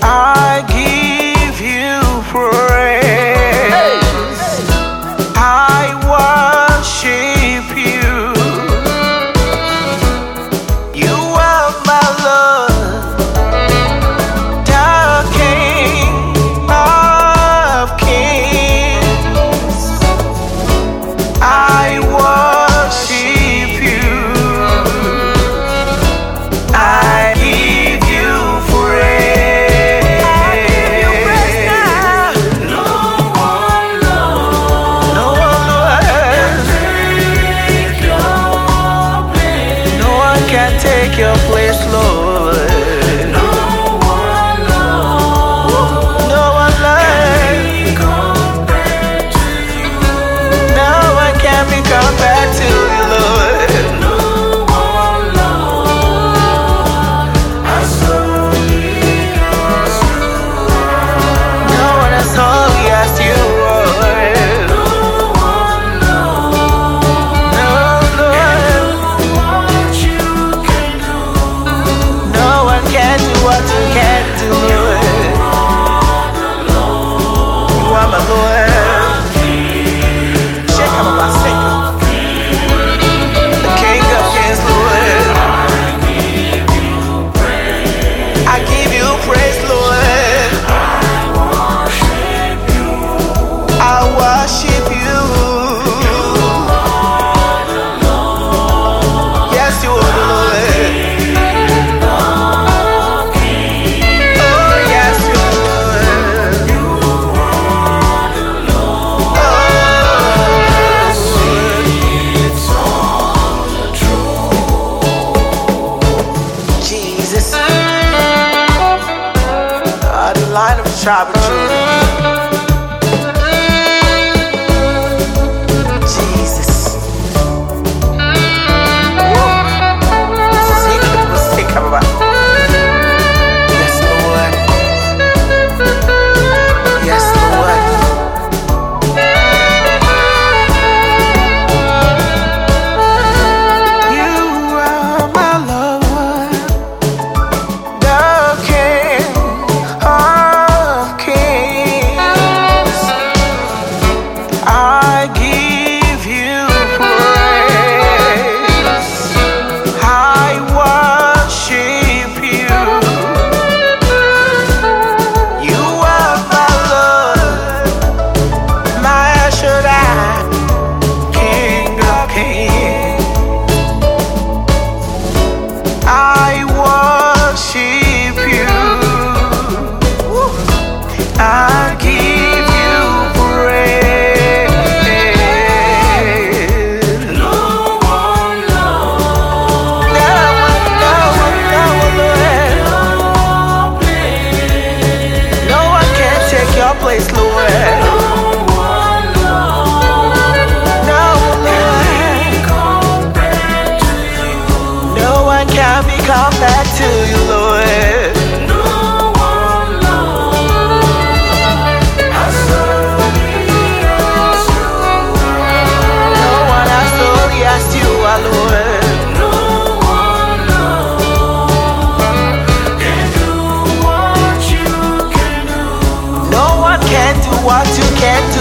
I give you praise. I worship you. You are my Lord, the King of Kings. I worship you. I give you praise. No one, Lord, no one can take your place, Lord. No one, Lord, no one can be compared to you, Lord. No one, Lord, I saw no one has told me as you are. No one, Lord, no, what you can do. No one can do what you can do, Lord. You are my Lord. Check out my second. The King of Kings, Lord. I give you praise, Lord. I worship you. Yes, you are the Lord. Oh, yes, you are the Lord. Oh, Jesus. The Lion of the tribe of Judah. Jesus. Sick of it. Yes, Lord. Yes, Lord. You are my Lord, the King of Kings. I give you praise. I worship you. You are my Lord, my Shaddai, King of Kings. I worship you. I give you praise. No one, Lord, no one can take your place, Lord. No one can be compared to you, Lord. No one has told you as you are, Lord. No one can do what you can do.